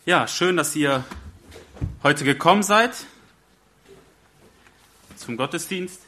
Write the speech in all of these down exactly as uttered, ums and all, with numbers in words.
Ja, schön, dass ihr heute gekommen seid zum Gottesdienst.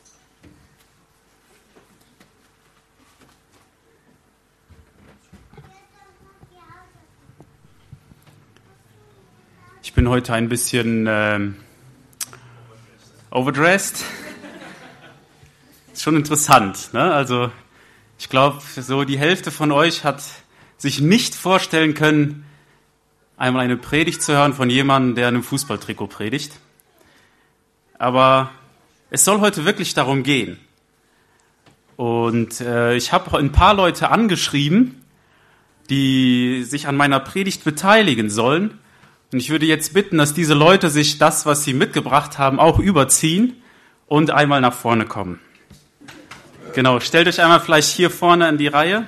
Ich bin heute ein bisschen ähm, overdressed. Ist schon interessant, ne? Also ich glaube, so die Hälfte von euch hat sich nicht vorstellen können, einmal eine Predigt zu hören von jemandem, der in einem Fußballtrikot predigt. Aber es soll heute wirklich darum gehen. Und äh, ich habe ein paar Leute angeschrieben, die sich an meiner Predigt beteiligen sollen. Und ich würde jetzt bitten, dass diese Leute sich das, was sie mitgebracht haben, auch überziehen und einmal nach vorne kommen. Genau, stellt euch einmal vielleicht hier vorne in die Reihe.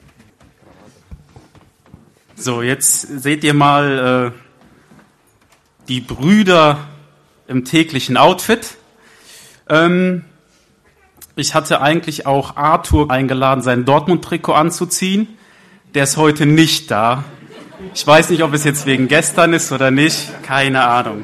So, jetzt seht ihr mal äh, die Brüder im täglichen Outfit. Ähm, ich hatte eigentlich auch Arthur eingeladen, sein Dortmund-Trikot anzuziehen. Der ist heute nicht da. Ich weiß nicht, ob es jetzt wegen gestern ist oder nicht. Keine Ahnung.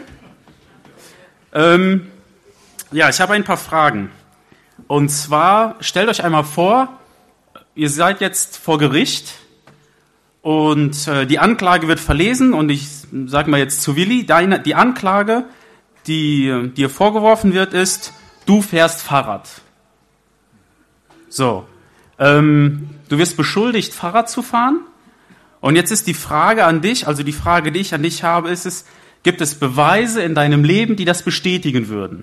Ähm, ja, ich habe ein paar Fragen. Und zwar, stellt euch einmal vor, ihr seid jetzt vor Gericht. Und äh, die Anklage wird verlesen und ich sage mal jetzt zu Willi, deine, die Anklage, die dir vorgeworfen wird, ist, du fährst Fahrrad. So, ähm, du wirst beschuldigt, Fahrrad zu fahren. Und jetzt ist die Frage an dich, also die Frage, die ich an dich habe, ist es, gibt es Beweise in deinem Leben, die das bestätigen würden?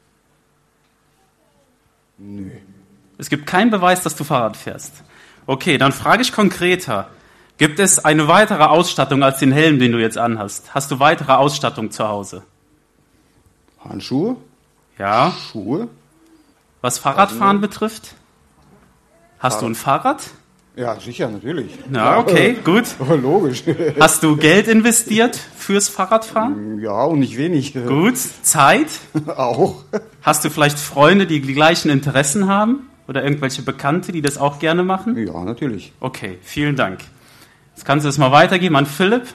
Nö. Es gibt keinen Beweis, dass du Fahrrad fährst. Okay, dann frage ich konkreter. Gibt es eine weitere Ausstattung als den Helm, den du jetzt anhast? Hast du weitere Ausstattung zu Hause? Handschuhe? Ja. Schuhe? Was Fahrradfahren betrifft? Hast Fahrrad. du ein Fahrrad? Ja, sicher, natürlich. Ja, okay, gut. Logisch. Hast du Geld investiert fürs Fahrradfahren? Ja, und nicht wenig. Gut. Zeit? Auch. Hast du vielleicht Freunde, die die gleichen Interessen haben? Oder irgendwelche Bekannte, die das auch gerne machen? Ja, natürlich. Okay, vielen Dank. Jetzt kannst du es mal weitergeben an Philipp.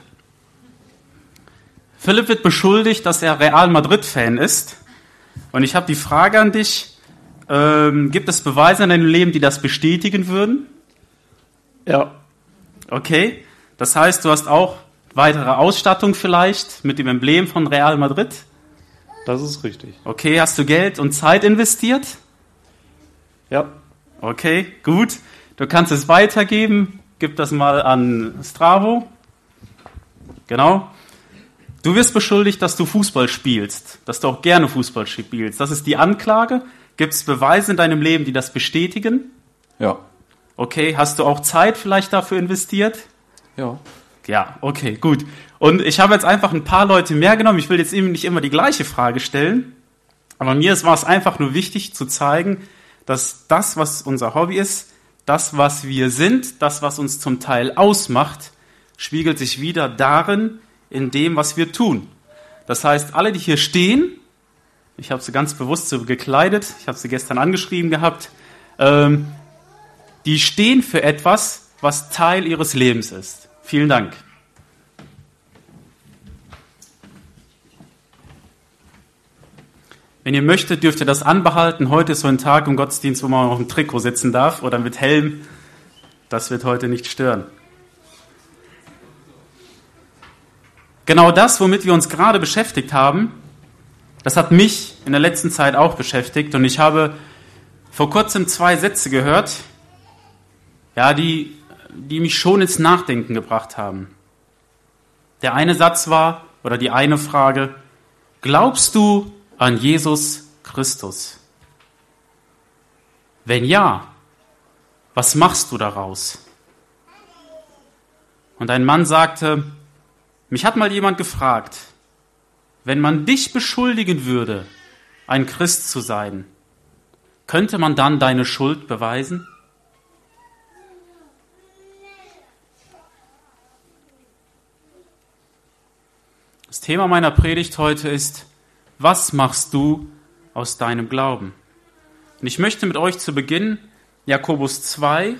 Philipp wird beschuldigt, dass er Real Madrid-Fan ist. Und ich habe die Frage an dich, ähm, gibt es Beweise in deinem Leben, die das bestätigen würden? Ja. Okay, das heißt, du hast auch weitere Ausstattung vielleicht mit dem Emblem von Real Madrid? Das ist richtig. Okay, hast du Geld und Zeit investiert? Ja. Okay, gut. Du kannst es weitergeben. Gib das mal an Stravo. Genau. Du wirst beschuldigt, dass du Fußball spielst, dass du auch gerne Fußball spielst. Das ist die Anklage. Gibt es Beweise in deinem Leben, die das bestätigen? Ja. Okay, hast du auch Zeit vielleicht dafür investiert? Ja. Ja, okay, gut. Und ich habe jetzt einfach ein paar Leute mehr genommen. Ich will jetzt eben nicht immer die gleiche Frage stellen. Aber mir war es einfach nur wichtig zu zeigen, dass das, was unser Hobby ist, das, was wir sind, das, was uns zum Teil ausmacht, spiegelt sich wieder darin, in dem, was wir tun. Das heißt, alle, die hier stehen, ich habe sie ganz bewusst so gekleidet, ich habe sie gestern angeschrieben gehabt, ähm, die stehen für etwas, was Teil ihres Lebens ist. Vielen Dank. Wenn ihr möchtet, dürft ihr das anbehalten. Heute ist so ein Tag im Gottesdienst, wo man auf dem Trikot sitzen darf oder mit Helm. Das wird heute nicht stören. Genau das, womit wir uns gerade beschäftigt haben, das hat mich in der letzten Zeit auch beschäftigt. Und ich habe vor kurzem zwei Sätze gehört, ja, die, die mich schon ins Nachdenken gebracht haben. Der eine Satz war, oder die eine Frage, glaubst du an Jesus Christus? Wenn ja, was machst du daraus? Und ein Mann sagte, mich hat mal jemand gefragt, wenn man dich beschuldigen würde, ein Christ zu sein, könnte man dann deine Schuld beweisen? Das Thema meiner Predigt heute ist, was machst du aus deinem Glauben? Und ich möchte mit euch zu Beginn Jakobus zwei,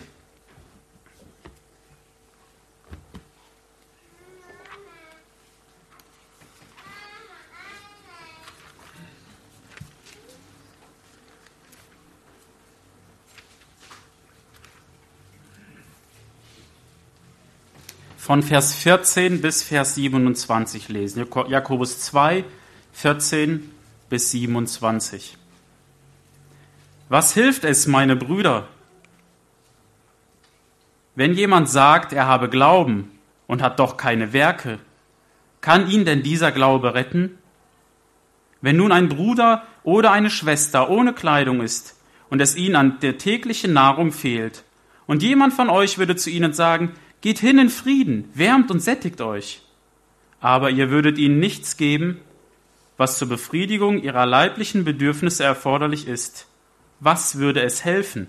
von Vers vierzehn bis Vers siebenundzwanzig lesen. Jakobus zwei, vierzehn bis siebenundzwanzig. Was hilft es, meine Brüder, wenn jemand sagt, er habe Glauben und hat doch keine Werke? Kann ihn denn dieser Glaube retten? Wenn nun ein Bruder oder eine Schwester ohne Kleidung ist und es ihnen an der täglichen Nahrung fehlt, und jemand von euch würde zu ihnen sagen, geht hin in Frieden, wärmt und sättigt euch, aber ihr würdet ihnen nichts geben, was zur Befriedigung ihrer leiblichen Bedürfnisse erforderlich ist, was würde es helfen?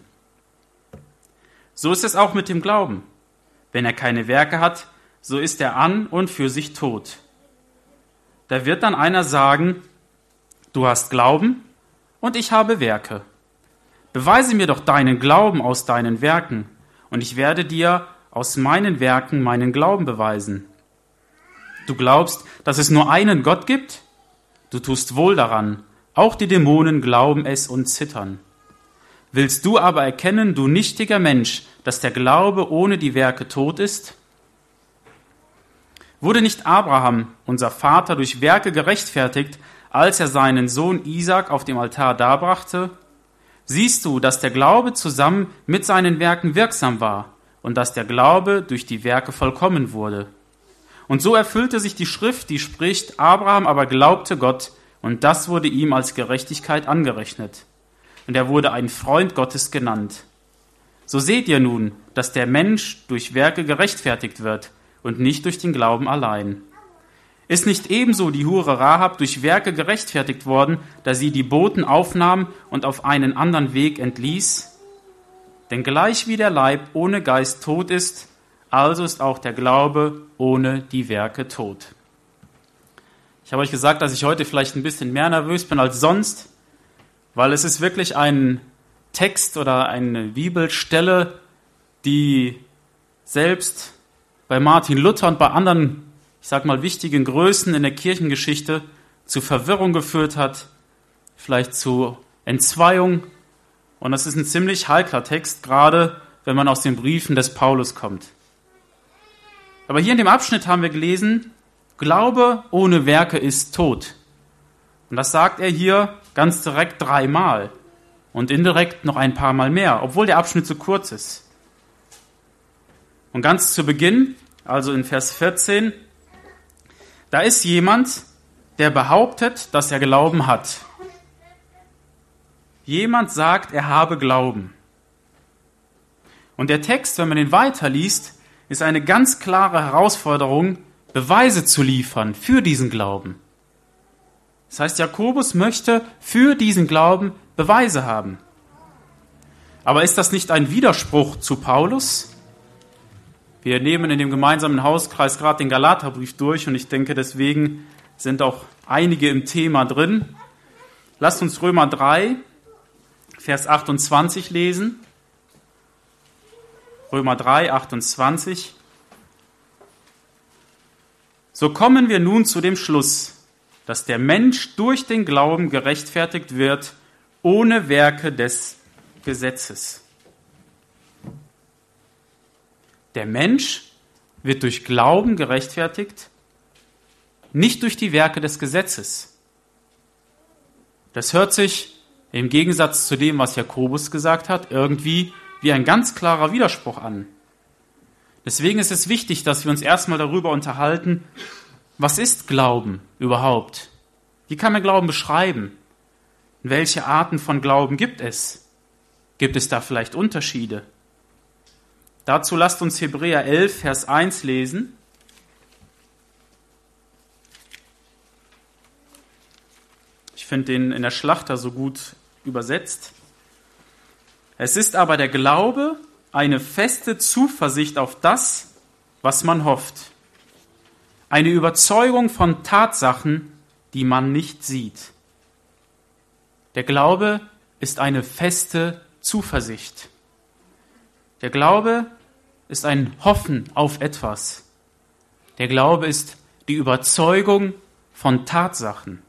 So ist es auch mit dem Glauben. Wenn er keine Werke hat, so ist er an und für sich tot. Da wird dann einer sagen, du hast Glauben und ich habe Werke. Beweise mir doch deinen Glauben aus deinen Werken, und ich werde dir aus meinen Werken meinen Glauben beweisen. Du glaubst, dass es nur einen Gott gibt? Du tust wohl daran. Auch die Dämonen glauben es und zittern. Willst du aber erkennen, du nichtiger Mensch, dass der Glaube ohne die Werke tot ist? Wurde nicht Abraham, unser Vater, durch Werke gerechtfertigt, als er seinen Sohn Isaak auf dem Altar darbrachte? Siehst du, dass der Glaube zusammen mit seinen Werken wirksam war und dass der Glaube durch die Werke vollkommen wurde. Und so erfüllte sich die Schrift, die spricht, Abraham aber glaubte Gott, und das wurde ihm als Gerechtigkeit angerechnet. Und er wurde ein Freund Gottes genannt. So seht ihr nun, dass der Mensch durch Werke gerechtfertigt wird und nicht durch den Glauben allein. Ist nicht ebenso die Hure Rahab durch Werke gerechtfertigt worden, da sie die Boten aufnahm und auf einen anderen Weg entließ? Denn gleich wie der Leib ohne Geist tot ist, also ist auch der Glaube ohne die Werke tot. Ich habe euch gesagt, dass ich heute vielleicht ein bisschen mehr nervös bin als sonst, weil es ist wirklich ein Text oder eine Bibelstelle, die selbst bei Martin Luther und bei anderen, ich sag mal, wichtigen Größen in der Kirchengeschichte zu Verwirrung geführt hat, vielleicht zu Entzweiung. Und das ist ein ziemlich heikler Text, gerade wenn man aus den Briefen des Paulus kommt. Aber hier in dem Abschnitt haben wir gelesen, Glaube ohne Werke ist tot. Und das sagt er hier ganz direkt dreimal und indirekt noch ein paar Mal mehr, obwohl der Abschnitt so kurz ist. Und ganz zu Beginn, also in Vers vierzehn, da ist jemand, der behauptet, dass er Glauben hat. Jemand sagt, er habe Glauben. Und der Text, wenn man den weiterliest, ist eine ganz klare Herausforderung, Beweise zu liefern für diesen Glauben. Das heißt, Jakobus möchte für diesen Glauben Beweise haben. Aber ist das nicht ein Widerspruch zu Paulus? Wir nehmen in dem gemeinsamen Hauskreis gerade den Galaterbrief durch und ich denke, deswegen sind auch einige im Thema drin. Lasst uns Römer drei, Vers achtundzwanzig lesen. Römer drei, achtundzwanzig. So kommen wir nun zu dem Schluss, dass der Mensch durch den Glauben gerechtfertigt wird, ohne Werke des Gesetzes. Der Mensch wird durch Glauben gerechtfertigt, nicht durch die Werke des Gesetzes. Das hört sich im Gegensatz zu dem, was Jakobus gesagt hat, irgendwie wie ein ganz klarer Widerspruch an. Deswegen ist es wichtig, dass wir uns erstmal darüber unterhalten, was ist Glauben überhaupt? Wie kann man Glauben beschreiben? Welche Arten von Glauben gibt es? Gibt es da vielleicht Unterschiede? Dazu lasst uns Hebräer elf, Vers eins lesen. Ich finde den in der Schlachter so gut übersetzt. Es ist aber der Glaube eine feste Zuversicht auf das, was man hofft. Eine Überzeugung von Tatsachen, die man nicht sieht. Der Glaube ist eine feste Zuversicht. Der Glaube ist ein Hoffen auf etwas. Der Glaube ist die Überzeugung von Tatsachen.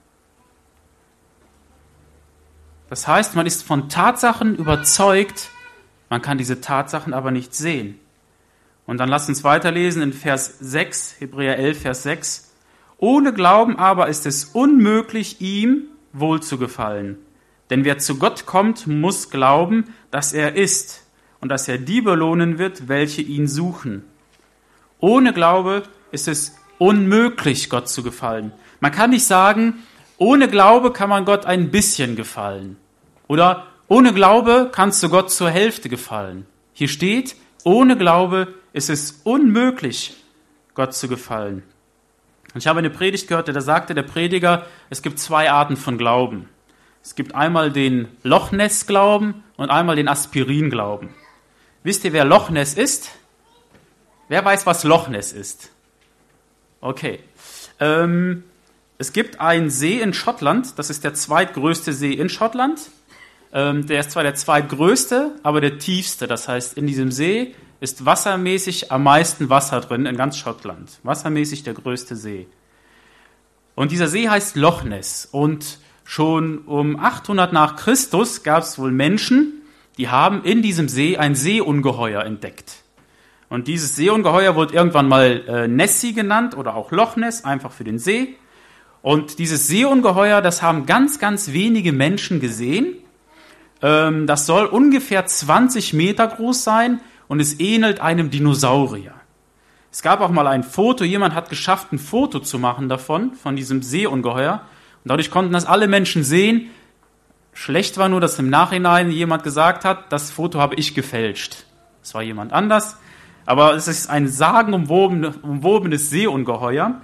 Das heißt, man ist von Tatsachen überzeugt, man kann diese Tatsachen aber nicht sehen. Und dann lasst uns weiterlesen in Vers sechs, Hebräer elf, Vers sechs. Ohne Glauben aber ist es unmöglich, ihm wohlzugefallen. Denn wer zu Gott kommt, muss glauben, dass er ist und dass er die belohnen wird, welche ihn suchen. Ohne Glaube ist es unmöglich, Gott zu gefallen. Man kann nicht sagen, ohne Glaube kann man Gott ein bisschen gefallen. Oder ohne Glaube kannst du Gott zur Hälfte gefallen. Hier steht, ohne Glaube ist es unmöglich, Gott zu gefallen. Und ich habe eine Predigt gehört, da sagte der Prediger, es gibt zwei Arten von Glauben. Es gibt einmal den Loch Ness Glauben und einmal den Aspirin Glauben. Wisst ihr, wer Loch Ness ist? Wer weiß, was Loch Ness ist? Okay. Ähm, es gibt einen See in Schottland, das ist der zweitgrößte See in Schottland. Ähm, der ist zwar der zweitgrößte, aber der tiefste. Das heißt, in diesem See ist wassermäßig am meisten Wasser drin in ganz Schottland. Wassermäßig der größte See. Und dieser See heißt Loch Ness. Und schon um achthundert nach Christus gab es wohl Menschen, die haben in diesem See ein Seeungeheuer entdeckt. Und dieses Seeungeheuer wurde irgendwann mal äh, Nessie genannt oder auch Loch Ness, einfach für den See. Und dieses Seeungeheuer, das haben ganz, ganz wenige Menschen gesehen. Ähm, das soll ungefähr zwanzig Meter groß sein und es ähnelt einem Dinosaurier. Es gab auch mal ein Foto, jemand hat geschafft, ein Foto zu machen davon, von diesem Seeungeheuer. Und dadurch konnten das alle Menschen sehen. Schlecht war nur, dass im Nachhinein jemand gesagt hat, das Foto habe ich gefälscht. Das war jemand anders. Aber es ist ein sagenumwobenes Seeungeheuer.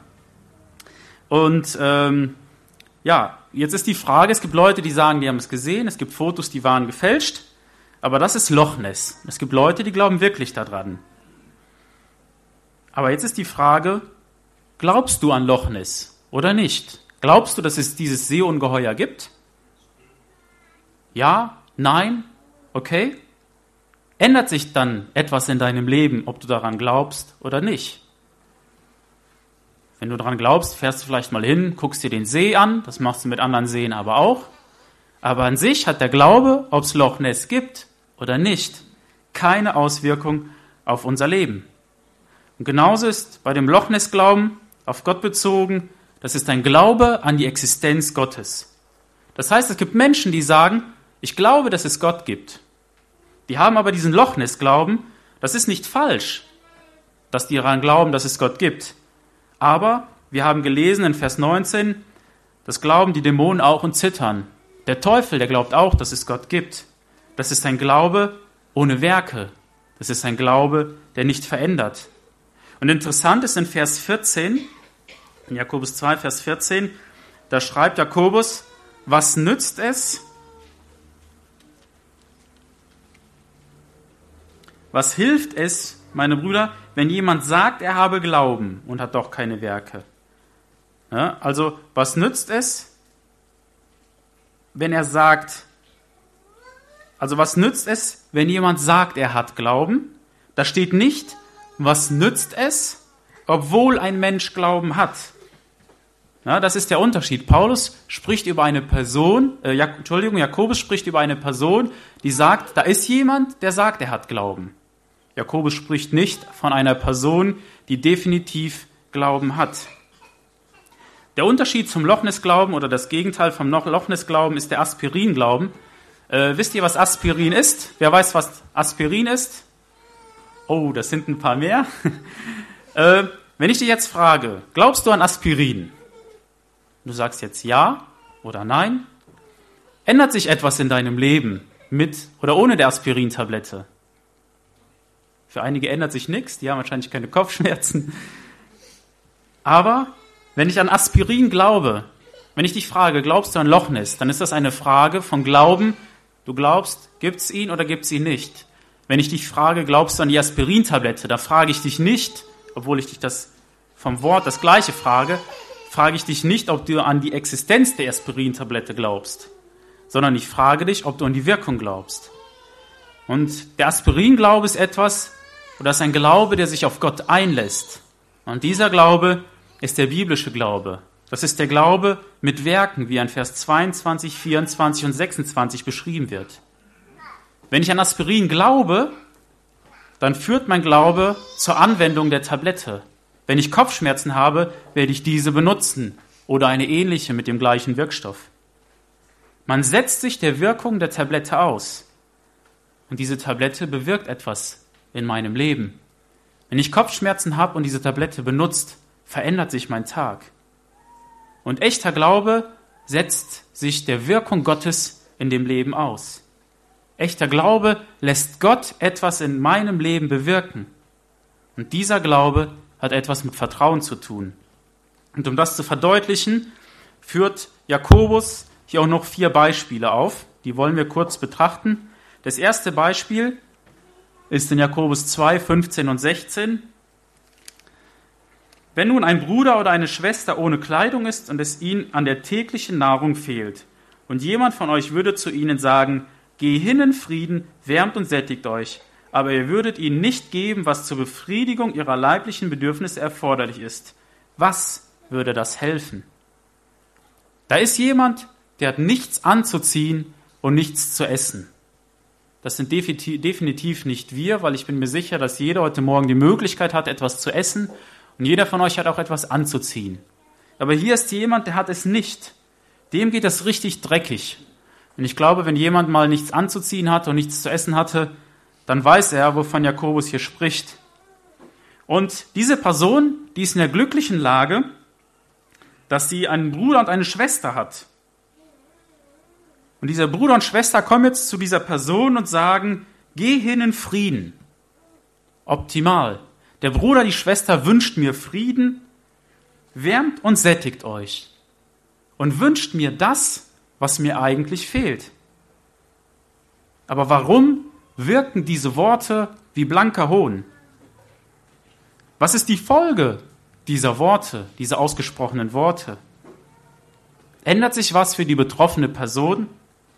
Und ähm, ja, jetzt ist die Frage, es gibt Leute, die sagen, die haben es gesehen. Es gibt Fotos, die waren gefälscht. Aber das ist Loch Ness. Es gibt Leute, die glauben wirklich daran. Aber jetzt ist die Frage, glaubst du an Loch Ness oder nicht? Glaubst du, dass es dieses Seeungeheuer gibt? Ja? Nein? Okay? Ändert sich dann etwas in deinem Leben, ob du daran glaubst oder nicht? Wenn du daran glaubst, fährst du vielleicht mal hin, guckst dir den See an, das machst du mit anderen Seen aber auch. Aber an sich hat der Glaube, ob es Loch Ness gibt oder nicht, keine Auswirkung auf unser Leben. Und genauso ist bei dem Loch Ness Glauben auf Gott bezogen, das ist ein Glaube an die Existenz Gottes. Das heißt, es gibt Menschen, die sagen, ich glaube, dass es Gott gibt. Die haben aber diesen Loch Ness Glauben, das ist nicht falsch, dass die daran glauben, dass es Gott gibt. Aber wir haben gelesen in Vers neunzehn, das glauben die Dämonen auch und zittern. Der Teufel, der glaubt auch, dass es Gott gibt. Das ist ein Glaube ohne Werke. Das ist ein Glaube, der nicht verändert. Und interessant ist in Vers vierzehn, in Jakobus zwei, Vers vierzehn, da schreibt Jakobus, was nützt es, was hilft es, meine Brüder, wenn jemand sagt, er habe Glauben und hat doch keine Werke? Ja, also, was nützt es, wenn er sagt, also was nützt es, wenn jemand sagt, er hat Glauben? Da steht nicht, was nützt es, obwohl ein Mensch Glauben hat. Ja, das ist der Unterschied. Paulus spricht über eine Person, äh, Jak- Entschuldigung, Jakobus spricht über eine Person, die sagt, da ist jemand, der sagt, er hat Glauben. Jakobus spricht nicht von einer Person, die definitiv Glauben hat. Der Unterschied zum Loch Ness Glauben oder das Gegenteil vom Loch Ness Glauben ist der Aspirin Glauben. Äh, wisst ihr, was Aspirin ist? Wer weiß, was Aspirin ist? Oh, das sind ein paar mehr. äh, wenn ich dich jetzt frage, glaubst du an Aspirin? Du sagst jetzt ja oder nein. Ändert sich etwas in deinem Leben mit oder ohne der Aspirin-Tablette? Für einige ändert sich nichts, die haben wahrscheinlich keine Kopfschmerzen. Aber wenn ich an Aspirin glaube, wenn ich dich frage, glaubst du an Loch Ness, dann ist das eine Frage von Glauben. Du glaubst, gibt es ihn oder gibt es ihn nicht? Wenn ich dich frage, glaubst du an die Aspirin-Tablette, da frage ich dich nicht, obwohl ich dich das vom Wort das Gleiche frage, frage ich dich nicht, ob du an die Existenz der Aspirin-Tablette glaubst, sondern ich frage dich, ob du an die Wirkung glaubst. Und der Aspirin-Glaube ist etwas, oder ist ein Glaube, der sich auf Gott einlässt. Und dieser Glaube ist der biblische Glaube. Das ist der Glaube mit Werken, wie in Vers zweiundzwanzig, vierundzwanzig und sechsundzwanzig beschrieben wird. Wenn ich an Aspirin glaube, dann führt mein Glaube zur Anwendung der Tablette. Wenn ich Kopfschmerzen habe, werde ich diese benutzen oder eine ähnliche mit dem gleichen Wirkstoff. Man setzt sich der Wirkung der Tablette aus. Und diese Tablette bewirkt etwas in meinem Leben. Wenn ich Kopfschmerzen habe und diese Tablette benutzt, verändert sich mein Tag. Und echter Glaube setzt sich der Wirkung Gottes in dem Leben aus. Echter Glaube lässt Gott etwas in meinem Leben bewirken. Und dieser Glaube hat etwas mit Vertrauen zu tun. Und um das zu verdeutlichen, führt Jakobus hier auch noch vier Beispiele auf. Die wollen wir kurz betrachten. Das erste Beispiel ist in Jakobus zwei, fünfzehn und sechzehn. Wenn nun ein Bruder oder eine Schwester ohne Kleidung ist und es ihnen an der täglichen Nahrung fehlt, und jemand von euch würde zu ihnen sagen, geh hin in Frieden, wärmt und sättigt euch, aber ihr würdet ihnen nicht geben, was zur Befriedigung ihrer leiblichen Bedürfnisse erforderlich ist. Was würde das helfen? Da ist jemand, der hat nichts anzuziehen und nichts zu essen. Das sind definitiv nicht wir, weil ich bin mir sicher, dass jeder heute Morgen die Möglichkeit hat, etwas zu essen und jeder von euch hat auch etwas anzuziehen. Aber hier ist jemand, der hat es nicht. Dem geht es richtig dreckig. Und ich glaube, wenn jemand mal nichts anzuziehen hatte und nichts zu essen hatte, dann weiß er, wovon Jakobus hier spricht. Und diese Person, die ist in der glücklichen Lage, dass sie einen Bruder und eine Schwester hat. Und dieser Bruder und Schwester kommen jetzt zu dieser Person und sagen, geh hin in Frieden. Optimal. Der Bruder, die Schwester wünscht mir Frieden, wärmt und sättigt euch. Und wünscht mir das, was mir eigentlich fehlt. Aber warum wirken diese Worte wie blanker Hohn? Was ist die Folge dieser Worte, dieser ausgesprochenen Worte? Ändert sich was für die betroffene Person?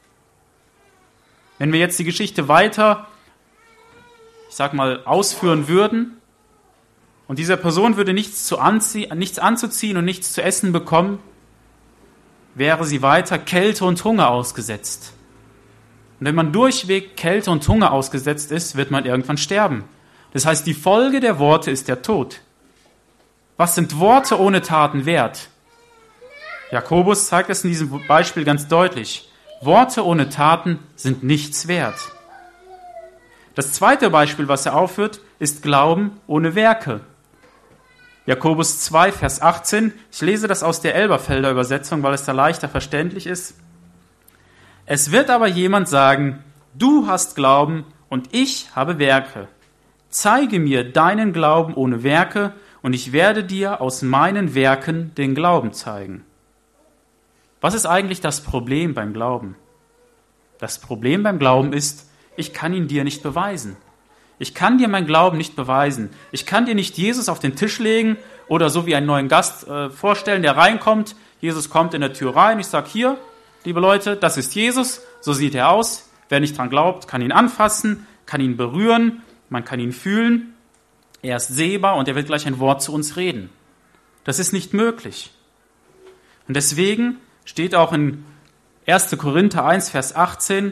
Wenn wir jetzt die Geschichte weiter, ich sag mal, ausführen würden und dieser Person würde nichts, zu anzie- nichts anzuziehen und nichts zu essen bekommen, wäre sie weiter Kälte und Hunger ausgesetzt. Und wenn man durchweg Kälte und Hunger ausgesetzt ist, wird man irgendwann sterben. Das heißt, die Folge der Worte ist der Tod. Was sind Worte ohne Taten wert? Jakobus zeigt es in diesem Beispiel ganz deutlich. Worte ohne Taten sind nichts wert. Das zweite Beispiel, was er aufführt, ist Glauben ohne Werke. Jakobus zwei, Vers achtzehn. Ich lese das aus der Elberfelder Übersetzung, weil es da leichter verständlich ist. Es wird aber jemand sagen, du hast Glauben und ich habe Werke. Zeige mir deinen Glauben ohne Werke und ich werde dir aus meinen Werken den Glauben zeigen. Was ist eigentlich das Problem beim Glauben? Das Problem beim Glauben ist, ich kann ihn dir nicht beweisen. Ich kann dir meinen Glauben nicht beweisen. Ich kann dir nicht Jesus auf den Tisch legen oder so wie einen neuen Gast äh, vorstellen, der reinkommt. Jesus kommt in der Tür rein. Ich sage, hier, liebe Leute, das ist Jesus. So sieht er aus. Wer nicht dran glaubt, kann ihn anfassen, kann ihn berühren, man kann ihn fühlen. Er ist sehbar und er wird gleich ein Wort zu uns reden. Das ist nicht möglich. Und deswegen steht auch in erster Korinther eins, Vers achtzehn,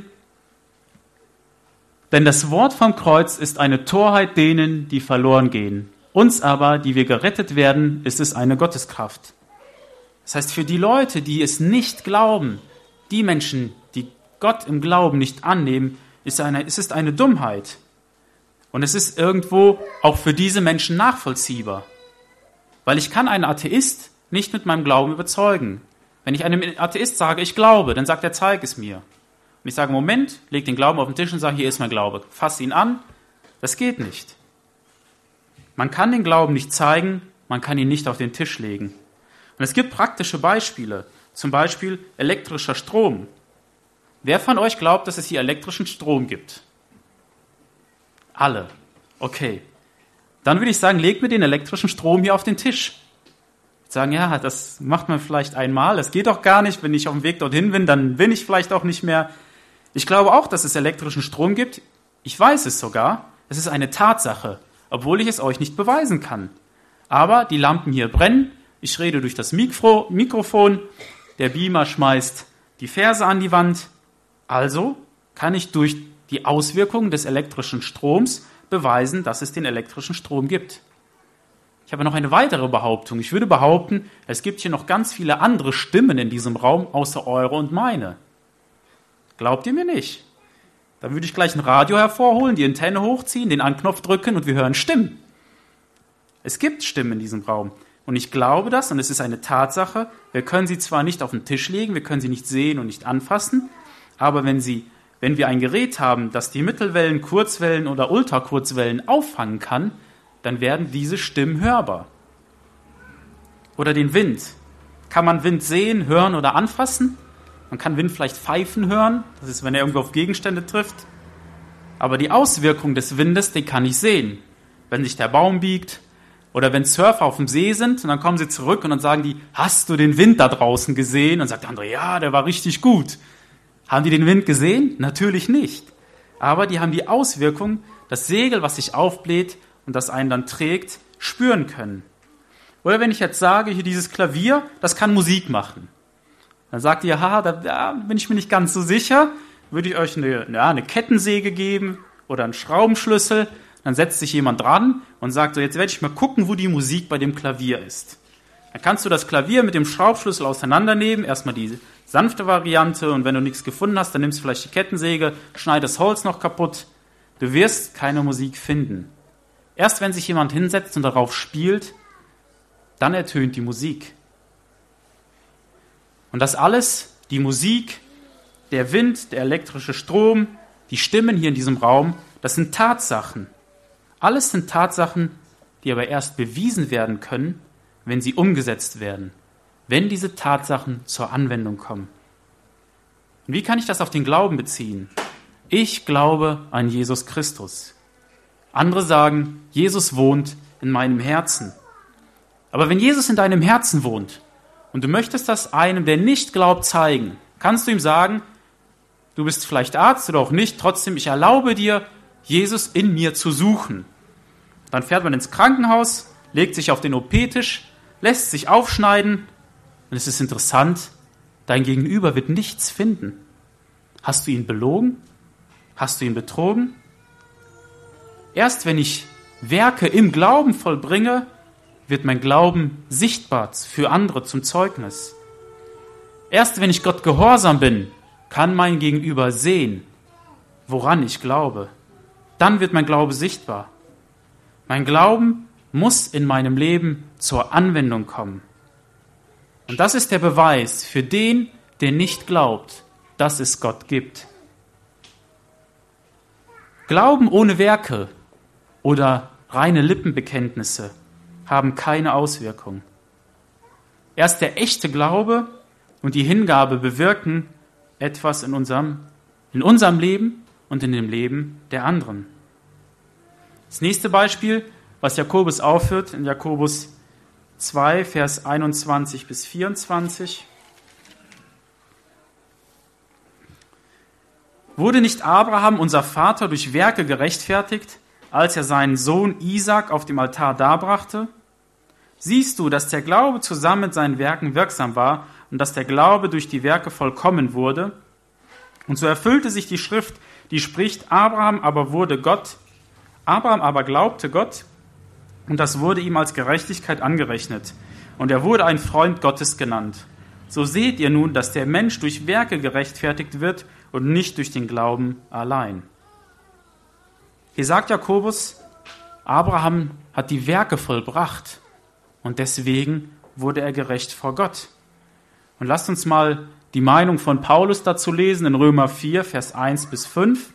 denn das Wort vom Kreuz ist eine Torheit denen, die verloren gehen. Uns aber, die wir gerettet werden, ist es eine Gotteskraft. Das heißt, für die Leute, die es nicht glauben, die Menschen, die Gott im Glauben nicht annehmen, ist eine, es ist eine Dummheit. Und es ist irgendwo auch für diese Menschen nachvollziehbar. Weil ich kann einen Atheist nicht mit meinem Glauben überzeugen. Wenn ich einem Atheist sage, ich glaube, dann sagt er, zeig es mir. Und ich sage, Moment, leg den Glauben auf den Tisch und sage, hier ist mein Glaube. Fass ihn an. Das geht nicht. Man kann den Glauben nicht zeigen, man kann ihn nicht auf den Tisch legen. Und es gibt praktische Beispiele. Zum Beispiel elektrischer Strom. Wer von euch glaubt, dass es hier elektrischen Strom gibt? Alle. Okay. Dann würde ich sagen, legt mir den elektrischen Strom hier auf den Tisch. Sagen, ja, das macht man vielleicht einmal. Das geht doch gar nicht. Wenn ich auf dem Weg dorthin bin, dann bin ich vielleicht auch nicht mehr. Ich glaube auch, dass es elektrischen Strom gibt. Ich weiß es sogar. Es ist eine Tatsache, obwohl ich es euch nicht beweisen kann. Aber die Lampen hier brennen. Ich rede durch das Mikro, Mikrofon. Der Beamer schmeißt die Verse an die Wand. Also kann ich durch die Auswirkungen des elektrischen Stroms beweisen, dass es den elektrischen Strom gibt. Ich habe noch eine weitere Behauptung. Ich würde behaupten, es gibt hier noch ganz viele andere Stimmen in diesem Raum, außer eure und meine. Glaubt ihr mir nicht? Dann würde ich gleich ein Radio hervorholen, die Antenne hochziehen, den Anknopf drücken und wir hören Stimmen. Es gibt Stimmen in diesem Raum. Und ich glaube das, und es ist eine Tatsache, wir können sie zwar nicht auf den Tisch legen, wir können sie nicht sehen und nicht anfassen, aber wenn, sie, wenn wir ein Gerät haben, das die Mittelwellen, Kurzwellen oder Ultrakurzwellen auffangen kann, dann werden diese Stimmen hörbar. Oder den Wind. Kann man Wind sehen, hören oder anfassen? Man kann Wind vielleicht pfeifen hören, das ist, wenn er irgendwo auf Gegenstände trifft. Aber die Auswirkung des Windes, die kann ich sehen. Wenn sich der Baum biegt oder wenn Surfer auf dem See sind und dann kommen sie zurück und dann sagen die, hast du den Wind da draußen gesehen? Und sagt der andere, ja, der war richtig gut. Haben die den Wind gesehen? Natürlich nicht. Aber die haben die Auswirkung, das Segel, was sich aufbläht und das einen dann trägt, spüren können. Oder wenn ich jetzt sage, hier dieses Klavier, das kann Musik machen. Dann sagt ihr, haha, da, da bin ich mir nicht ganz so sicher. Würde ich euch eine, ja, eine Kettensäge geben oder einen Schraubenschlüssel. Dann setzt sich jemand dran und sagt, so, jetzt werde ich mal gucken, wo die Musik bei dem Klavier ist. Dann kannst du das Klavier mit dem Schraubschlüssel auseinandernehmen, erstmal die sanfte Variante und wenn du nichts gefunden hast, dann nimmst du vielleicht die Kettensäge, schneidest das Holz noch kaputt. Du wirst keine Musik finden. Erst wenn sich jemand hinsetzt und darauf spielt, dann ertönt die Musik. Und das alles, die Musik, der Wind, der elektrische Strom, die Stimmen hier in diesem Raum, das sind Tatsachen. Alles sind Tatsachen, die aber erst bewiesen werden können, wenn sie umgesetzt werden, wenn diese Tatsachen zur Anwendung kommen. Und wie kann ich das auf den Glauben beziehen? Ich glaube an Jesus Christus. Andere sagen, Jesus wohnt in meinem Herzen. Aber wenn Jesus in deinem Herzen wohnt und du möchtest das einem, der nicht glaubt, zeigen, kannst du ihm sagen, du bist vielleicht Arzt oder auch nicht, trotzdem, ich erlaube dir, Jesus in mir zu suchen. Dann fährt man ins Krankenhaus, legt sich auf den O P-Tisch, lässt sich aufschneiden und es ist interessant, dein Gegenüber wird nichts finden. Hast du ihn belogen? Hast du ihn betrogen? Erst wenn ich Werke im Glauben vollbringe, wird mein Glauben sichtbar für andere zum Zeugnis. Erst wenn ich Gott gehorsam bin, kann mein Gegenüber sehen, woran ich glaube. Dann wird mein Glaube sichtbar. Mein Glauben muss in meinem Leben zur Anwendung kommen. Und das ist der Beweis für den, der nicht glaubt, dass es Gott gibt. Glauben ohne Werke oder reine Lippenbekenntnisse haben keine Auswirkung. Erst der echte Glaube und die Hingabe bewirken etwas in unserem, in unserem Leben und in dem Leben der anderen. Das nächste Beispiel, was Jakobus aufführt, in Jakobus zwei, Vers einundzwanzig bis vierundzwanzig. Wurde nicht Abraham, unser Vater, durch Werke gerechtfertigt, als er seinen Sohn Isaak auf dem Altar darbrachte? Siehst du, dass der Glaube zusammen mit seinen Werken wirksam war und dass der Glaube durch die Werke vollkommen wurde? Und so erfüllte sich die Schrift, die spricht, Abraham aber wurde Gott, Abraham aber glaubte Gott, und das wurde ihm als Gerechtigkeit angerechnet. Und er wurde ein Freund Gottes genannt. So seht ihr nun, dass der Mensch durch Werke gerechtfertigt wird und nicht durch den Glauben allein. Hier sagt Jakobus, Abraham hat die Werke vollbracht und deswegen wurde er gerecht vor Gott. Und lasst uns mal die Meinung von Paulus dazu lesen in Römer vier, Vers eins bis fünf.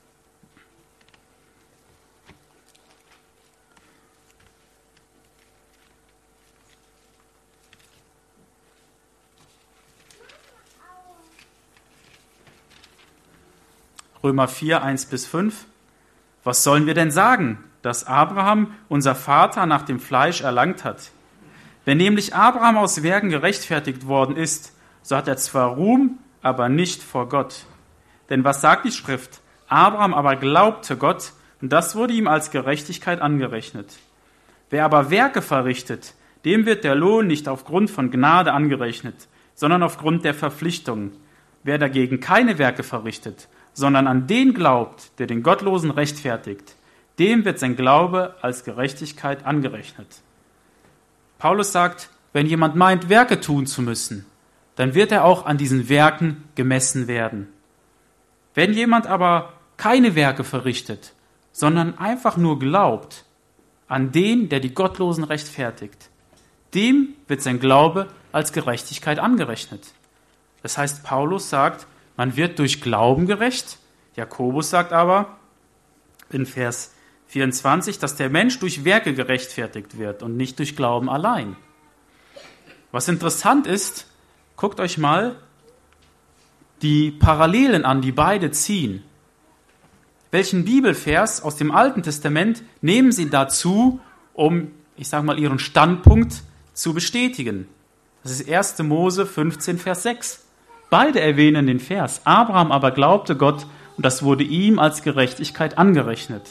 Römer vier, eins bis fünf. Was sollen wir denn sagen, dass Abraham, unser Vater, nach dem Fleisch erlangt hat? Wenn nämlich Abraham aus Werken gerechtfertigt worden ist, so hat er zwar Ruhm, aber nicht vor Gott. Denn was sagt die Schrift? Abraham aber glaubte Gott, und das wurde ihm als Gerechtigkeit angerechnet. Wer aber Werke verrichtet, dem wird der Lohn nicht aufgrund von Gnade angerechnet, sondern aufgrund der Verpflichtung. Wer dagegen keine Werke verrichtet, sondern an den glaubt, der den Gottlosen rechtfertigt, dem wird sein Glaube als Gerechtigkeit angerechnet. Paulus sagt, wenn jemand meint, Werke tun zu müssen, dann wird er auch an diesen Werken gemessen werden. Wenn jemand aber keine Werke verrichtet, sondern einfach nur glaubt an den, der die Gottlosen rechtfertigt, dem wird sein Glaube als Gerechtigkeit angerechnet. Das heißt, Paulus sagt, man wird durch Glauben gerecht. Jakobus sagt aber in Vers vierundzwanzig, dass der Mensch durch Werke gerechtfertigt wird und nicht durch Glauben allein. Was interessant ist, guckt euch mal die Parallelen an, die beide ziehen. Welchen Bibelvers aus dem Alten Testament nehmen sie dazu, um, ich sage mal, ihren Standpunkt zu bestätigen? Das ist erster Mose fünfzehn, Vers sechs. Beide erwähnen den Vers. Abraham aber glaubte Gott und das wurde ihm als Gerechtigkeit angerechnet.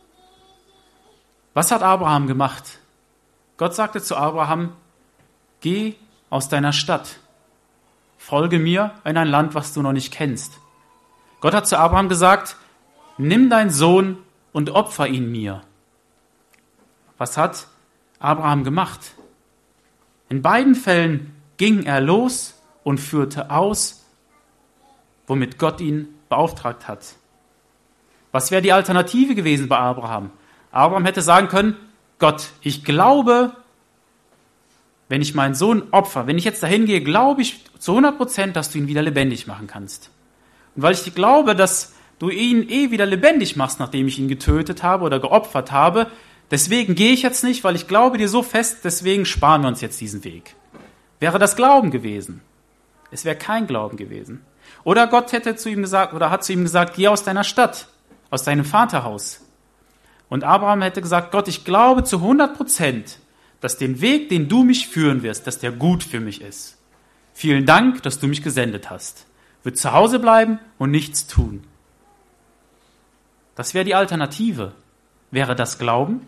Was hat Abraham gemacht? Gott sagte zu Abraham, geh aus deiner Stadt, folge mir in ein Land, was du noch nicht kennst. Gott hat zu Abraham gesagt, nimm deinen Sohn und opfer ihn mir. Was hat Abraham gemacht? In beiden Fällen ging er los und führte aus, womit Gott ihn beauftragt hat. Was wäre die Alternative gewesen bei Abraham? Abraham hätte sagen können, Gott, ich glaube, wenn ich meinen Sohn opfer, wenn ich jetzt dahin gehe, glaube ich zu hundert Prozent, dass du ihn wieder lebendig machen kannst. Und weil ich glaube, dass du ihn eh wieder lebendig machst, nachdem ich ihn getötet habe oder geopfert habe, deswegen gehe ich jetzt nicht, weil ich glaube dir so fest, deswegen sparen wir uns jetzt diesen Weg. Wäre das Glauben gewesen? Es wäre kein Glauben gewesen. Oder Gott hätte zu ihm gesagt, oder hat zu ihm gesagt, geh aus deiner Stadt, aus deinem Vaterhaus. Und Abraham hätte gesagt, Gott, ich glaube zu hundert Prozent, dass den Weg, den du mich führen wirst, dass der gut für mich ist. Vielen Dank, dass du mich gesendet hast. Wird zu Hause bleiben und nichts tun. Das wäre die Alternative. Wäre das Glauben?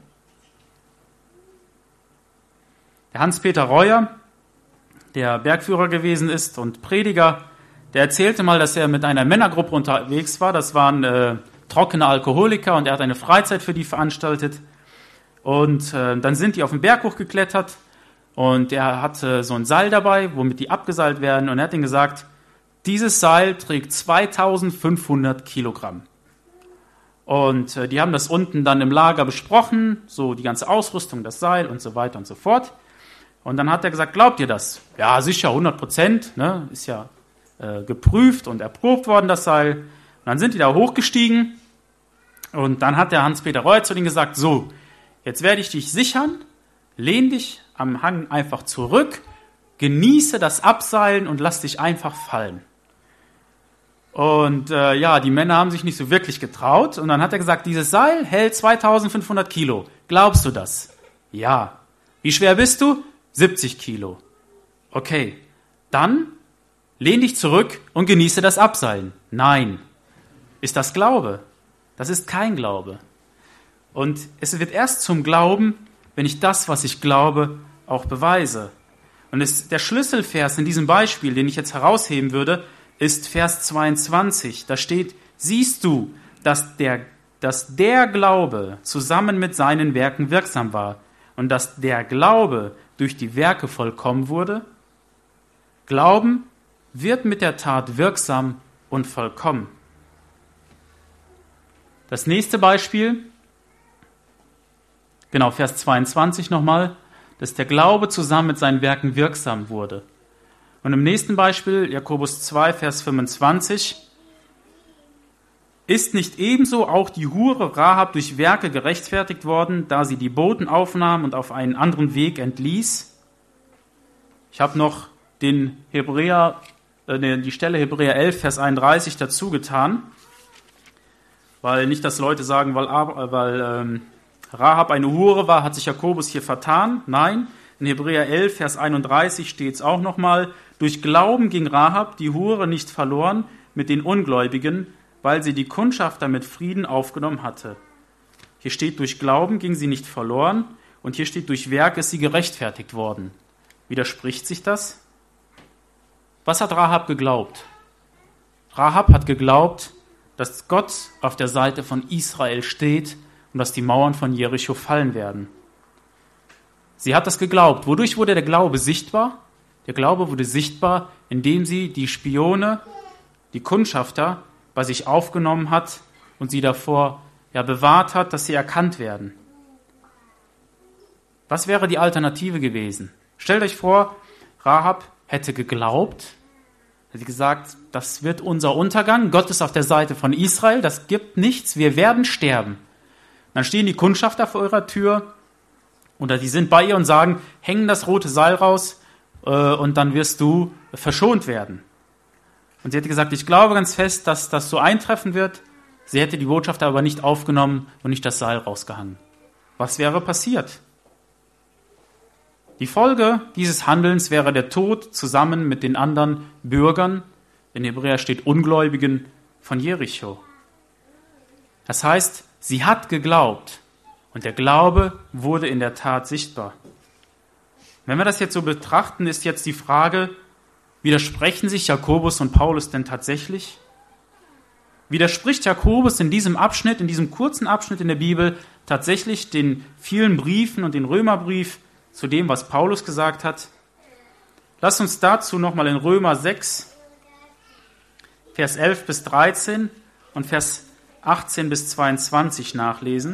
Der Hans-Peter Reuer, der Bergführer gewesen ist und Prediger, der erzählte mal, dass er mit einer Männergruppe unterwegs war. Das waren äh, trockene Alkoholiker und er hat eine Freizeit für die veranstaltet. Und äh, dann sind die auf den Berg hochgeklettert und er hatte so ein Seil dabei, womit die abgeseilt werden. Und er hat ihnen gesagt, dieses Seil trägt zweitausendfünfhundert Kilogramm. Und äh, die haben das unten dann im Lager besprochen, so die ganze Ausrüstung, das Seil und so weiter und so fort. Und dann hat er gesagt, glaubt ihr das? Ja, sicher, hundert Prozent, ne? Ist ja äh, geprüft und erprobt worden, das Seil. Und dann sind die da hochgestiegen und dann hat der Hans-Peter Reuer zu denen gesagt, so, jetzt werde ich dich sichern, lehn dich am Hang einfach zurück, genieße das Abseilen und lass dich einfach fallen. Und äh, ja, die Männer haben sich nicht so wirklich getraut. Und dann hat er gesagt, dieses Seil hält zweitausendfünfhundert Kilo. Glaubst du das? Ja. Wie schwer bist du? siebzig Kilo. Okay, dann lehn dich zurück und genieße das Abseilen. Nein. Ist das Glaube? Das ist kein Glaube. Und es wird erst zum Glauben, wenn ich das, was ich glaube, auch beweise. Und es, der Schlüsselvers in diesem Beispiel, den ich jetzt herausheben würde, ist Vers zweiundzwanzig. Da steht, siehst du, dass der, dass der Glaube zusammen mit seinen Werken wirksam war und dass der Glaube durch die Werke vollkommen wurde? Glauben wird mit der Tat wirksam und vollkommen. Das nächste Beispiel, genau, Vers zweiundzwanzig nochmal, dass der Glaube zusammen mit seinen Werken wirksam wurde. Und im nächsten Beispiel, Jakobus zwei, Vers fünfundzwanzig, ist nicht ebenso auch die Hure Rahab durch Werke gerechtfertigt worden, da sie die Boten aufnahm und auf einen anderen Weg entließ? Ich habe noch den Hebräer, äh, die Stelle Hebräer elf, Vers einunddreißig dazu getan, weil nicht, dass Leute sagen, weil, weil ähm, Rahab eine Hure war, hat sich Jakobus hier vertan. Nein, in Hebräer elf, Vers einunddreißig steht es auch nochmal, durch Glauben ging Rahab, die Hure, nicht verloren mit den Ungläubigen, weil sie die Kundschafter mit Frieden aufgenommen hatte. Hier steht, durch Glauben ging sie nicht verloren und hier steht, durch Werk ist sie gerechtfertigt worden. Widerspricht sich das? Was hat Rahab geglaubt? Rahab hat geglaubt, dass Gott auf der Seite von Israel steht und dass die Mauern von Jericho fallen werden. Sie hat das geglaubt. Wodurch wurde der Glaube sichtbar? Der Glaube wurde sichtbar, indem sie die Spione, die Kundschafter bei sich aufgenommen hat und sie davor ja, bewahrt hat, dass sie erkannt werden. Was wäre die Alternative gewesen? Stellt euch vor, Rahab hätte geglaubt, hätte gesagt, das wird unser Untergang, Gott ist auf der Seite von Israel, das gibt nichts, wir werden sterben. Dann stehen die Kundschafter vor ihrer Tür oder die sind bei ihr und sagen, hängen das rote Seil raus äh, und dann wirst du verschont werden. Und sie hätte gesagt, ich glaube ganz fest, dass das so eintreffen wird. Sie hätte die Botschaft aber nicht aufgenommen und nicht das Seil rausgehangen. Was wäre passiert? Die Folge dieses Handelns wäre der Tod zusammen mit den anderen Bürgern, in Hebräer steht Ungläubigen, von Jericho. Das heißt, sie hat geglaubt und der Glaube wurde in der Tat sichtbar. Wenn wir das jetzt so betrachten, ist jetzt die Frage, widersprechen sich Jakobus und Paulus denn tatsächlich? Widerspricht Jakobus in diesem Abschnitt, in diesem kurzen Abschnitt in der Bibel tatsächlich den vielen Briefen und den Römerbrief zu dem, was Paulus gesagt hat? Lasst uns dazu nochmal in Römer sechs, Vers elf bis dreizehn und Vers achtzehn bis zweiundzwanzig nachlesen.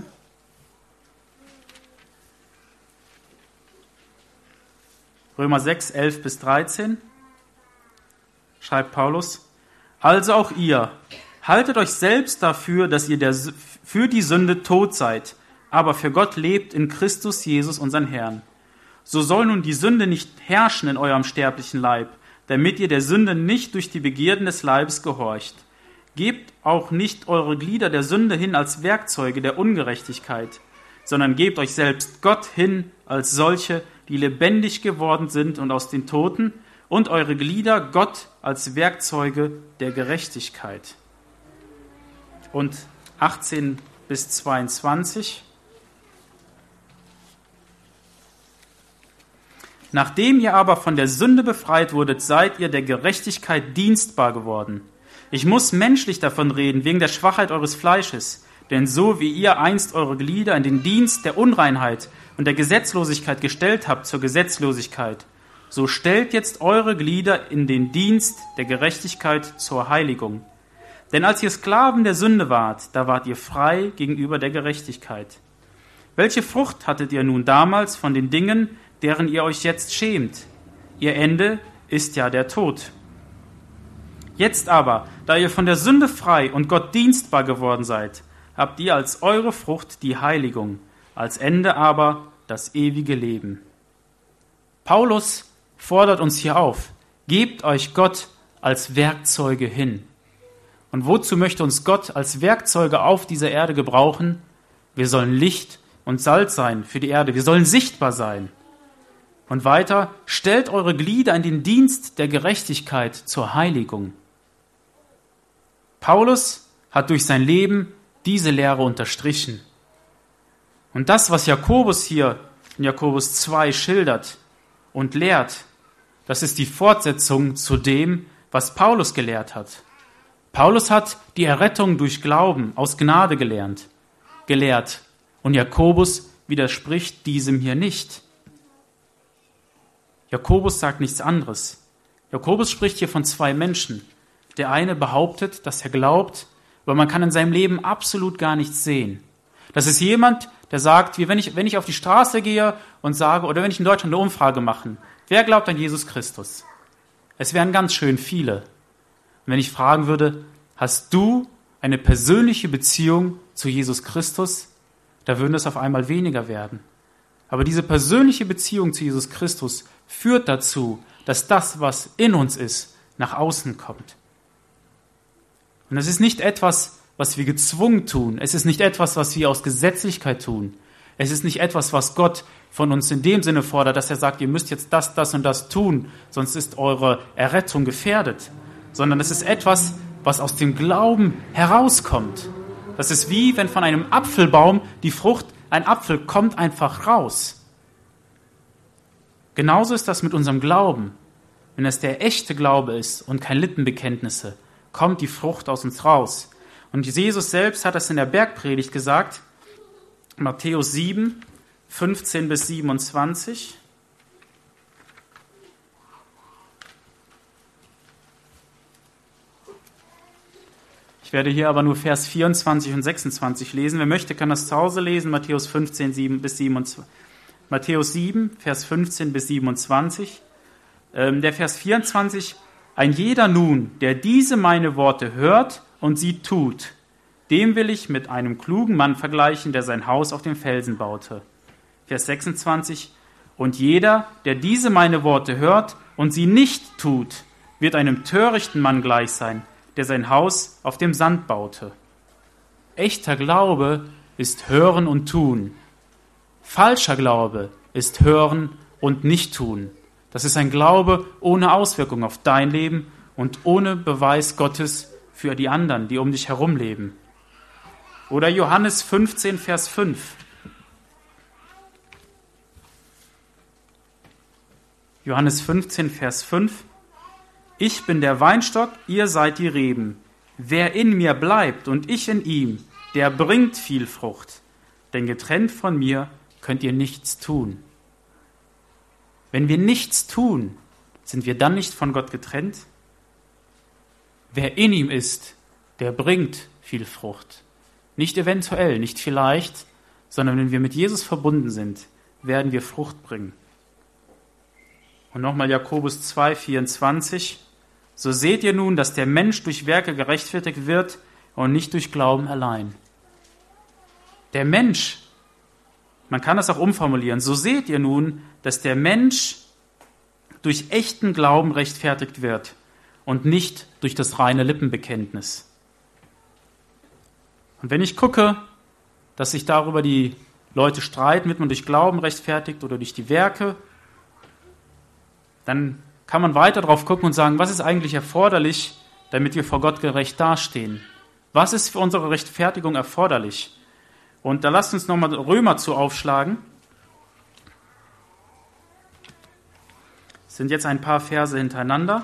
Römer sechs, elf bis dreizehn schreibt Paulus: Also auch ihr, haltet euch selbst dafür, dass ihr der, für die Sünde tot seid, aber für Gott lebt in Christus Jesus, unseren Herrn. So soll nun die Sünde nicht herrschen in eurem sterblichen Leib, damit ihr der Sünde nicht durch die Begierden des Leibes gehorcht. Gebt auch nicht eure Glieder der Sünde hin als Werkzeuge der Ungerechtigkeit, sondern gebt euch selbst Gott hin als solche, die lebendig geworden sind und aus den Toten, und eure Glieder Gott als Werkzeuge der Gerechtigkeit. Und achtzehn bis zweiundzwanzig. Nachdem ihr aber von der Sünde befreit wurdet, seid ihr der Gerechtigkeit dienstbar geworden. Ich muss menschlich davon reden, wegen der Schwachheit eures Fleisches. Denn so wie ihr einst eure Glieder in den Dienst der Unreinheit und der Gesetzlosigkeit gestellt habt zur Gesetzlosigkeit, so stellt jetzt eure Glieder in den Dienst der Gerechtigkeit zur Heiligung. Denn als ihr Sklaven der Sünde wart, da wart ihr frei gegenüber der Gerechtigkeit. Welche Frucht hattet ihr nun damals von den Dingen, deren ihr euch jetzt schämt? Ihr Ende ist ja der Tod. Jetzt aber, da ihr von der Sünde frei und Gott dienstbar geworden seid, habt ihr als eure Frucht die Heiligung, als Ende aber das ewige Leben. Paulus fordert uns hier auf, gebt euch Gott als Werkzeuge hin. Und wozu möchte uns Gott als Werkzeuge auf dieser Erde gebrauchen? Wir sollen Licht und Salz sein für die Erde, wir sollen sichtbar sein. Und weiter, stellt eure Glieder in den Dienst der Gerechtigkeit zur Heiligung. Paulus hat durch sein Leben diese Lehre unterstrichen. Und das, was Jakobus hier in Jakobus zwei schildert und lehrt, das ist die Fortsetzung zu dem, was Paulus gelehrt hat. Paulus hat die Errettung durch Glauben aus Gnade gelernt, gelehrt. Und Jakobus widerspricht diesem hier nicht. Jakobus sagt nichts anderes. Jakobus spricht hier von zwei Menschen. Der eine behauptet, dass er glaubt, aber man kann in seinem Leben absolut gar nichts sehen. Das ist jemand, der sagt, wie wenn ich, wenn ich auf die Straße gehe und sage, oder wenn ich in Deutschland eine Umfrage mache, wer glaubt an Jesus Christus? Es wären ganz schön viele. Und wenn ich fragen würde, hast du eine persönliche Beziehung zu Jesus Christus? Da würden es auf einmal weniger werden. Aber diese persönliche Beziehung zu Jesus Christus führt dazu, dass das, was in uns ist, nach außen kommt. Und es ist nicht etwas, was wir gezwungen tun. Es ist nicht etwas, was wir aus Gesetzlichkeit tun. Es ist nicht etwas, was Gott von uns in dem Sinne fordert, dass er sagt, ihr müsst jetzt das, das und das tun, sonst ist eure Errettung gefährdet. Sondern es ist etwas, was aus dem Glauben herauskommt. Das ist wie, wenn von einem Apfelbaum die Frucht, ein Apfel kommt einfach raus. Genauso ist das mit unserem Glauben. Wenn es der echte Glaube ist und kein Lippenbekenntnisse, kommt die Frucht aus uns raus. Und Jesus selbst hat das in der Bergpredigt gesagt, Matthäus sieben, fünfzehn bis siebenundzwanzig. Ich werde hier aber nur Vers vierundzwanzig und sechsundzwanzig lesen. Wer möchte, kann das zu Hause lesen. Matthäus fünfzehn, sieben bis siebenundzwanzig. Matthäus sieben, Vers fünfzehn bis siebenundzwanzig. Ähm, der Vers vierundzwanzig. Ein jeder nun, der diese meine Worte hört und sie tut, dem will ich mit einem klugen Mann vergleichen, der sein Haus auf dem Felsen baute. Vers sechsundzwanzig. Und jeder, der diese meine Worte hört und sie nicht tut, wird einem törichten Mann gleich sein, der sein Haus auf dem Sand baute. Echter Glaube ist Hören und Tun. Falscher Glaube ist Hören und Nicht-Tun. Das ist ein Glaube ohne Auswirkung auf dein Leben und ohne Beweis Gottes für die anderen, die um dich herum leben. Oder Johannes fünfzehn, Vers fünf. Johannes fünfzehn, Vers fünf. Ich bin der Weinstock, ihr seid die Reben. Wer in mir bleibt und ich in ihm, der bringt viel Frucht. Denn getrennt von mir könnt ihr nichts tun. Wenn wir nichts tun, sind wir dann nicht von Gott getrennt? Wer in ihm ist, der bringt viel Frucht. Nicht eventuell, nicht vielleicht, sondern wenn wir mit Jesus verbunden sind, werden wir Frucht bringen. Und nochmal Jakobus zwei, vierundzwanzig. So seht ihr nun, dass der Mensch durch Werke gerechtfertigt wird und nicht durch Glauben allein. Der Mensch, man kann das auch umformulieren, so seht ihr nun, dass der Mensch durch echten Glauben rechtfertigt wird und nicht durch das reine Lippenbekenntnis. Und wenn ich gucke, dass sich darüber die Leute streiten, wird man durch Glauben rechtfertigt oder durch die Werke, dann kann man weiter drauf gucken und sagen, was ist eigentlich erforderlich, damit wir vor Gott gerecht dastehen? Was ist für unsere Rechtfertigung erforderlich? Und da lasst uns nochmal Römer zu aufschlagen. Das sind jetzt ein paar Verse hintereinander.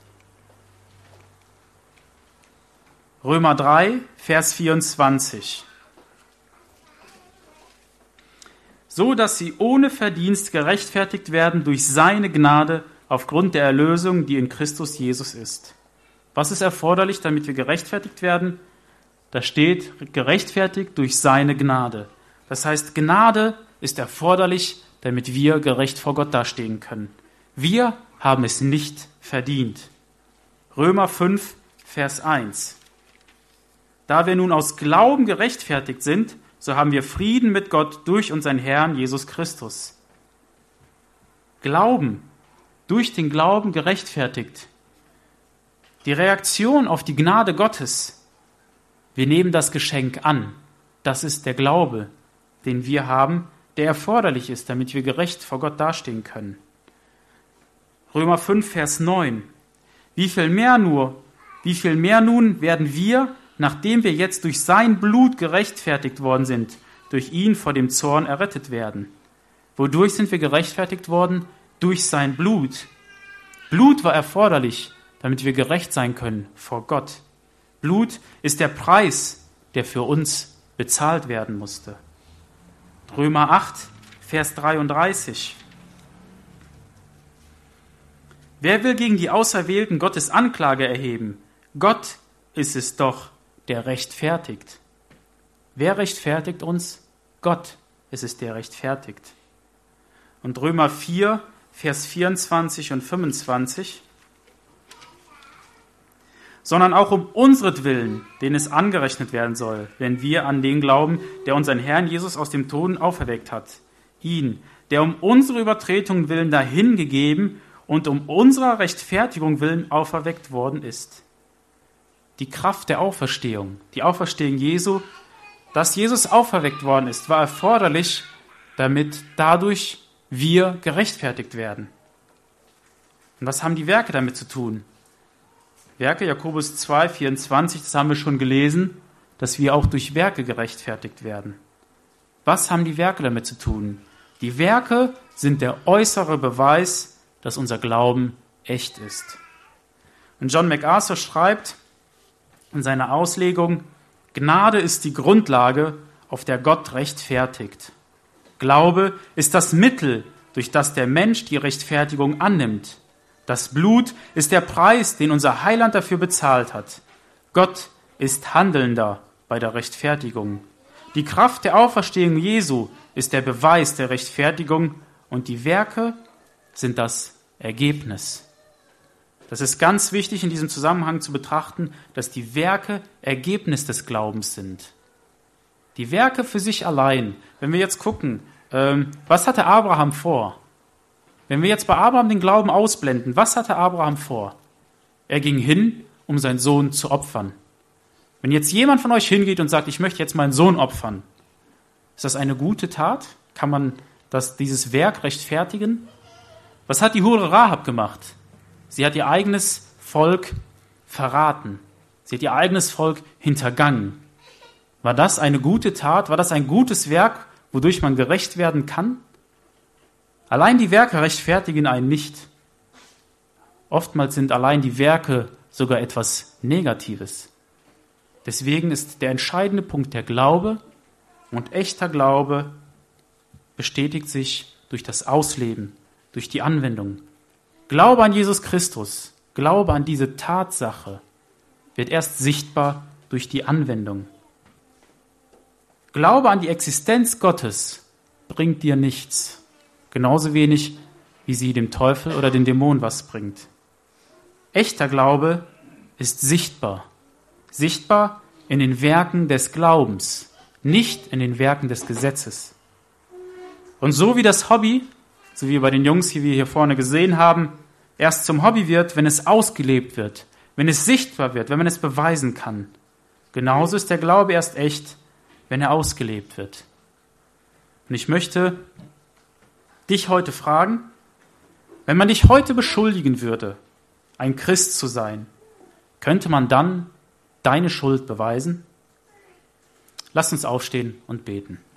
Römer drei, Vers vierundzwanzig. So dass sie ohne Verdienst gerechtfertigt werden durch seine Gnade aufgrund der Erlösung, die in Christus Jesus ist. Was ist erforderlich, damit wir gerechtfertigt werden? Da steht, gerechtfertigt durch seine Gnade. Das heißt, Gnade ist erforderlich, damit wir gerecht vor Gott dastehen können. Wir haben es nicht verdient. Römer fünf, Vers eins. Da wir nun aus Glauben gerechtfertigt sind, so haben wir Frieden mit Gott durch unseren Herrn Jesus Christus. Glauben, durch den Glauben gerechtfertigt. Die Reaktion auf die Gnade Gottes. Wir nehmen das Geschenk an. Das ist der Glaube, den wir haben, der erforderlich ist, damit wir gerecht vor Gott dastehen können. Römer fünf, Vers neun. Wie viel mehr nur, wie viel mehr nun werden wir, nachdem wir jetzt durch sein Blut gerechtfertigt worden sind, durch ihn vor dem Zorn errettet werden. Wodurch sind wir gerechtfertigt worden? Durch sein Blut. Blut war erforderlich, damit wir gerecht sein können vor Gott. Blut ist der Preis, der für uns bezahlt werden musste. Römer acht, Vers dreiunddreißig. Wer will gegen die Auserwählten Gottes Anklage erheben? Gott ist es doch, der rechtfertigt. Wer rechtfertigt uns? Gott ist es, der rechtfertigt. Und Römer vier, Vers vierundzwanzig und fünfundzwanzig. Sondern auch um unsretwillen, denen es angerechnet werden soll, wenn wir an den glauben, der unseren Herrn Jesus aus dem Toten auferweckt hat. Ihn, der um unsere Übertretungen willen dahingegeben und um unserer Rechtfertigung willen auferweckt worden ist. Die Kraft der Auferstehung, die Auferstehung Jesu, dass Jesus auferweckt worden ist, war erforderlich, damit dadurch wir gerechtfertigt werden. Und was haben die Werke damit zu tun? Werke, Jakobus zwei, vierundzwanzig, das haben wir schon gelesen, dass wir auch durch Werke gerechtfertigt werden. Was haben die Werke damit zu tun? Die Werke sind der äußere Beweis, dass unser Glauben echt ist. Und John MacArthur schreibt in seiner Auslegung, Gnade ist die Grundlage, auf der Gott rechtfertigt. Glaube ist das Mittel, durch das der Mensch die Rechtfertigung annimmt. Das Blut ist der Preis, den unser Heiland dafür bezahlt hat. Gott ist Handelnder bei der Rechtfertigung. Die Kraft der Auferstehung Jesu ist der Beweis der Rechtfertigung und die Werke sind das Ergebnis. Das ist ganz wichtig in diesem Zusammenhang zu betrachten, dass die Werke Ergebnis des Glaubens sind. Die Werke für sich allein, wenn wir jetzt gucken, ähm, was hatte Abraham vor? Wenn wir jetzt bei Abraham den Glauben ausblenden, was hatte Abraham vor? Er ging hin, um seinen Sohn zu opfern. Wenn jetzt jemand von euch hingeht und sagt, ich möchte jetzt meinen Sohn opfern, ist das eine gute Tat? Kann man das, dieses Werk rechtfertigen? Was hat die Hure Rahab gemacht? Sie hat ihr eigenes Volk verraten. Sie hat ihr eigenes Volk hintergangen. War das eine gute Tat? War das ein gutes Werk, wodurch man gerecht werden kann? Allein die Werke rechtfertigen einen nicht. Oftmals sind allein die Werke sogar etwas Negatives. Deswegen ist der entscheidende Punkt der Glaube, und echter Glaube bestätigt sich durch das Ausleben, durch die Anwendung. Glaube an Jesus Christus, Glaube an diese Tatsache wird erst sichtbar durch die Anwendung. Glaube an die Existenz Gottes bringt dir nichts, genauso wenig wie sie dem Teufel oder den Dämonen was bringt. Echter Glaube ist sichtbar, sichtbar in den Werken des Glaubens, nicht in den Werken des Gesetzes. Und so wie das Hobby, so wie bei den Jungs, die wir hier vorne gesehen haben, erst zum Hobby wird, wenn es ausgelebt wird, wenn es sichtbar wird, wenn man es beweisen kann. Genauso ist der Glaube erst echt, wenn er ausgelebt wird. Und ich möchte dich heute fragen, wenn man dich heute beschuldigen würde, ein Christ zu sein, könnte man dann deine Schuld beweisen? Lass uns aufstehen und beten.